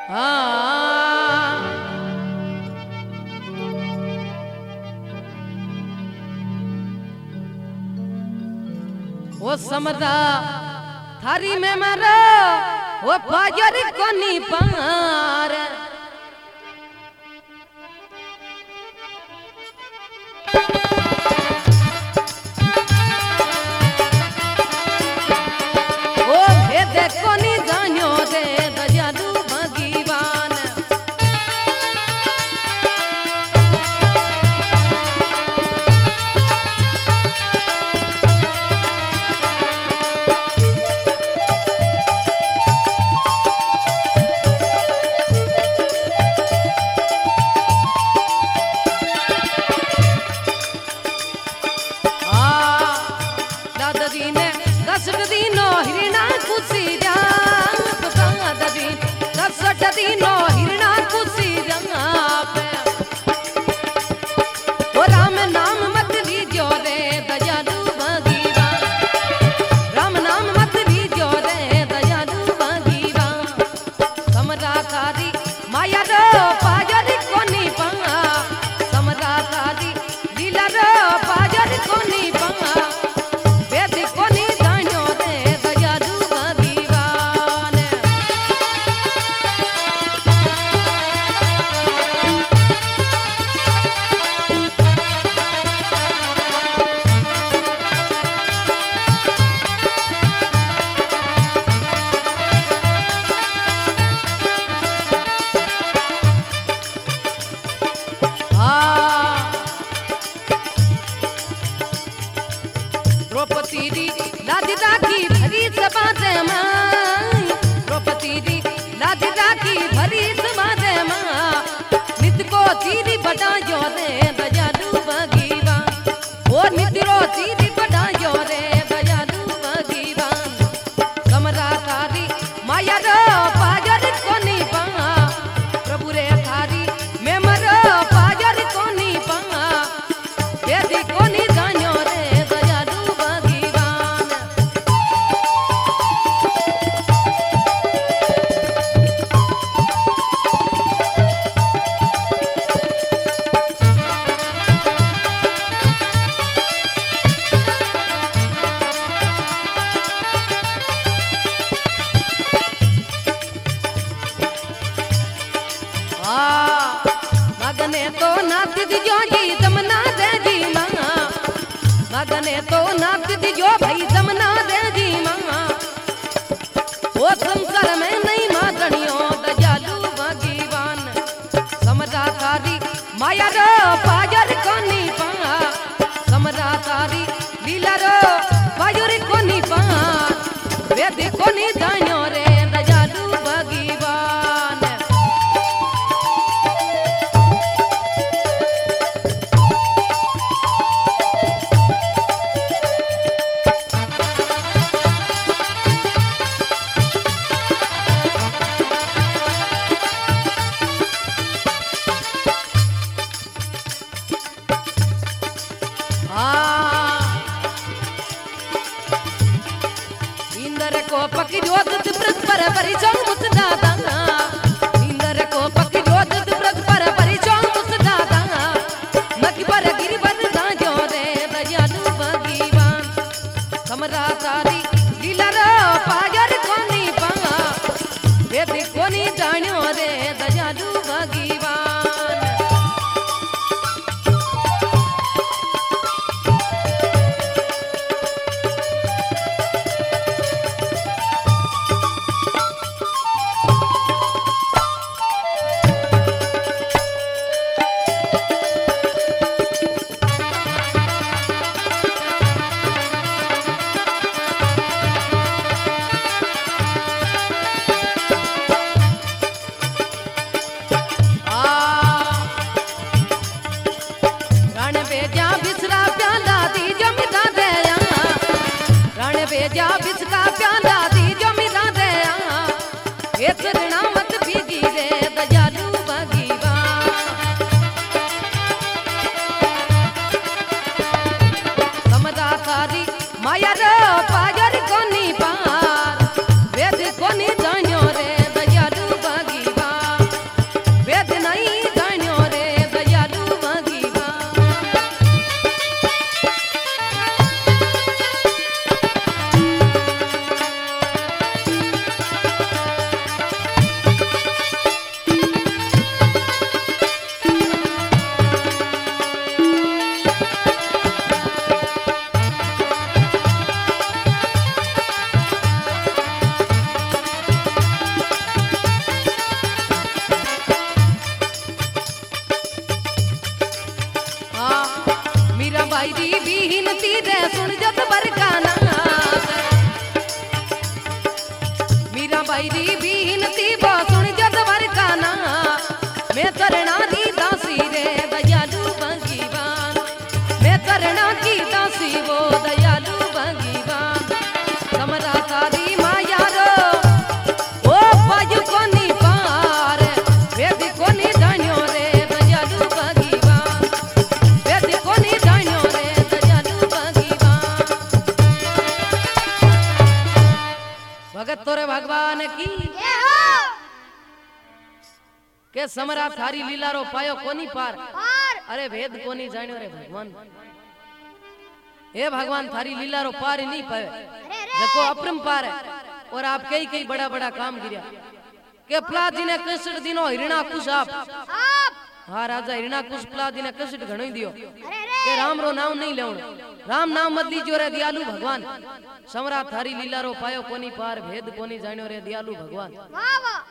वो समझा थारी में मरो वो फाजर कोनी पार वो भेद कोनी जानो दे दयालु भगवान दीनो हिरणा खुशी रंगा पे वो राम नाम मत लीजो रे दयालु भगवान राम नाम मत लीजो रे दयालु भगवान समराकारी माया रो पाजर कोनी पंगा समराकारी लीला रो पाजर कोनी पंगा वेद कोनी जानो रे दयालु भगवान द्रौपदी लाज राखी भरी सभा दे मां द्रौपदी लाज राखी भरी सभा दे मां नित को चीरी बढ़ायो रे दयालु भगवान ओ नित रो चीरी बढ़ायो रे दयालु भगवान समराकारी माया रो पाजर कोनी पा प्रभु रे थारी में मरो पाजर कोनी पा यदि कोनी जानो रे दयालु भगवान मगने तो नाथ दियो जी जमना दे जी मां मगने तो नाथ दियो भाई जमना दे जी मां वो संसार में नहीं मादनियो दयालु भगवान समराकारी माया रो पाजर कोनी पा समराकारी लीला रो पाजर कोनी पा वेद कोनी जानो रे दयालु भगवान इंद्र को पकड़ो दत व्रत पर परिचय मुत दादा इंद्र को पकड़ो दत व्रत पर परिचय मुत दादा नक पर गिरवर दाजो रे दयालु भगवान समराकारी लीला रो पाजर कोनी पा वेद कोनी जानो रे दयालु भगवान भेजा बिस्का प्याला दी जो मिला दे ये चरना मत भीगी रे दयालु भगवान समदाकारी माया रो पाजर कोनी पार वेद कोनी जानो रे दयालु भगवान सुन जत बरकाना मीरा बाई री बीनती बो सुन जत बरकाना मैं करना दी दासी रे दयालु भगवान मैं करना की दासी वो दयालु भगवान समरा तारी माया रो ओ पायु कोनी पार वेद कोनी जान्यो रे दयालु भगवान वेद कोनी जान्यो रे दयालु भगवान भगत तोरे भगवान की के समरा थारी लीला रो पायो कोनी पार अरे भेद कोनी जान्यो रे भगवान हे भगवान थारी लीला रो पार नहीं पाए देखो अपरंपार है और आप कई कई बड़ा बड़ा काम गिरा के प्लादी ने कसट दिनो हिरणा कुश आप हाँ राजा हिरणा कुश प्लादी ने कसट घणो दियो के राम रो नाम नहीं लेवणो राम नाम मत लीजो रे दयालु भगवान समरा थारी लीला रो पायो कोनी पार भेद कोनी जान्यो रे दयालु भगवान